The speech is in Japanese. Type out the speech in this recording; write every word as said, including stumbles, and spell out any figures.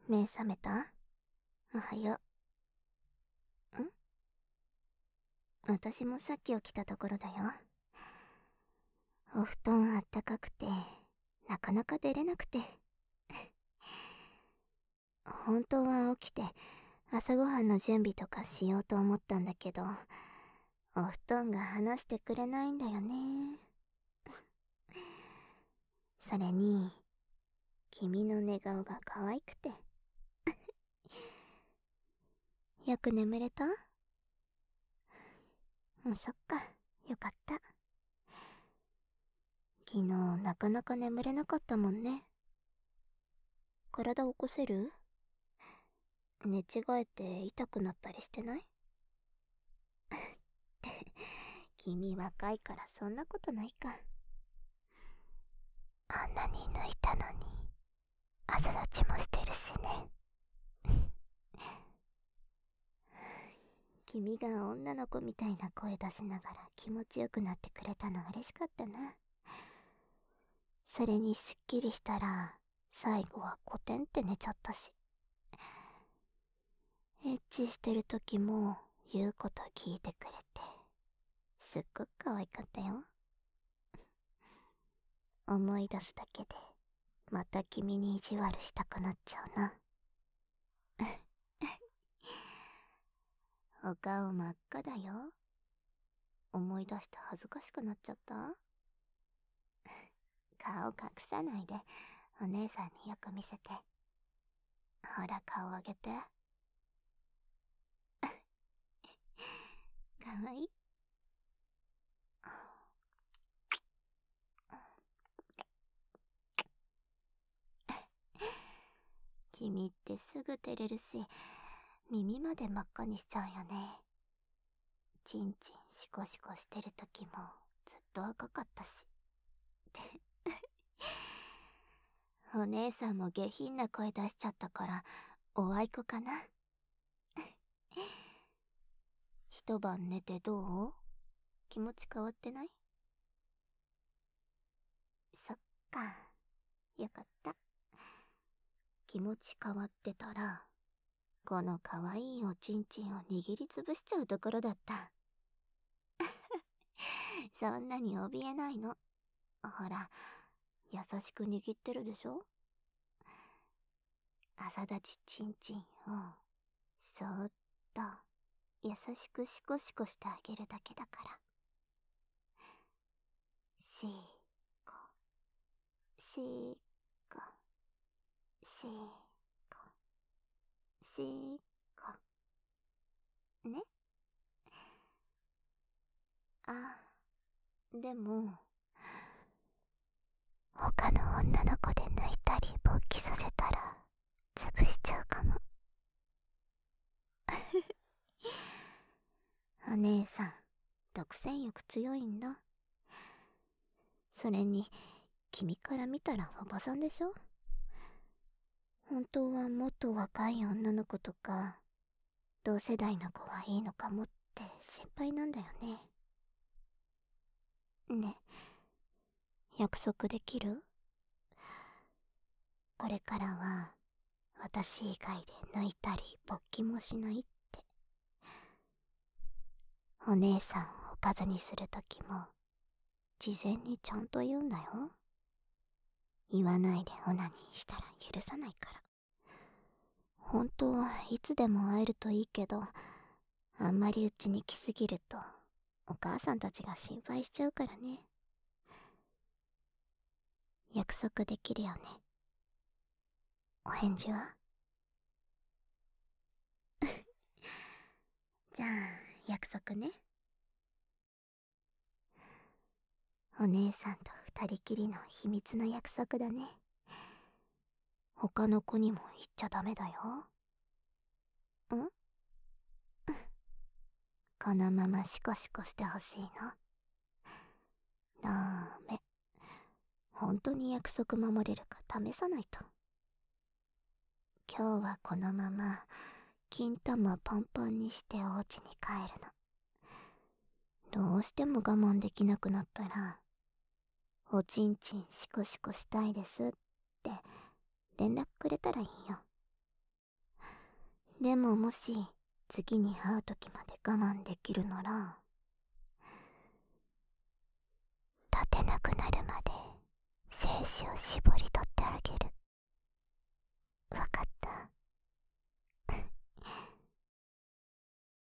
目覚めた？おはよう。ん私もさっき起きたところだよ。お布団あったかくて、なかなか出れなくて。本当は起きて、朝ごはんの準備とかしようと思ったんだけど、お布団が離してくれないんだよね。それに、君の寝顔が可愛くて。よく眠れた？うん、そっか、よかった。昨日なかなか眠れなかったもんね。体起こせる？寝違えて痛くなったりしてない？君若いからそんなことないか。あんなに抜いたのに朝立ちもしてるしね。君が女の子みたいな声出しながら気持ちよくなってくれたの嬉しかったな。それにすっきりしたら最後はコテンって寝ちゃったし、エッチしてる時も言うこと聞いてくれてすっごく可愛かったよ。思い出すだけでまた君に意地悪したくなっちゃうな。お顔真っ赤だよ。思い出して恥ずかしくなっちゃった？顔隠さないでお姉さんによく見せて。ほら顔上げて。かわいい。君ってすぐ照れるし耳まで真っ赤にしちゃうよね。チンチンシコシコしてる時もずっと赤かったし。お姉さんも下品な声出しちゃったからおあいこかな。一晩寝てどう？気持ち変わってない？そっか、よかった。気持ち変わってたらこの可愛いおちんちんを握りつぶしちゃうところだった。そんなに怯えないの。ほら、優しく握ってるでしょ。朝立ちちんちんをそーっと優しくシコシコしてあげるだけだから。シーコシーコシーコシーコね。あ、でも他の女の子で抜いたり勃起させたら潰しちゃうかも。お姉さん独占欲強いんだ。それに君から見たらおばさんでしょ。本当はもっと若い女の子とか同世代の子はいいのかもって心配なんだよね。ね、約束できる？これからは私以外で抜いたり勃起もしないって。お姉さんをおかずにするときも事前にちゃんと言うんだよ。言わないでオナニーしたら許さないから。本当はいつでも会えるといいけど、あんまりうちに来すぎるとお母さんたちが心配しちゃうからね。約束できるよね？お返事は？じゃあ約束ね。お姉さんと二人きりの秘密の約束だね。他の子にも言っちゃダメだよ。ん？このままシコシコしてほしいの？ダメ。本当に約束守れるか試さないと。今日はこのまま金玉パンパンにしてお家に帰るの。どうしても我慢できなくなったら、おちんちんシコシコしたいですって連絡くれたらいいよ。 でももし次に会う時まで我慢できるなら、立てなくなるまで精子を絞り取ってあげる。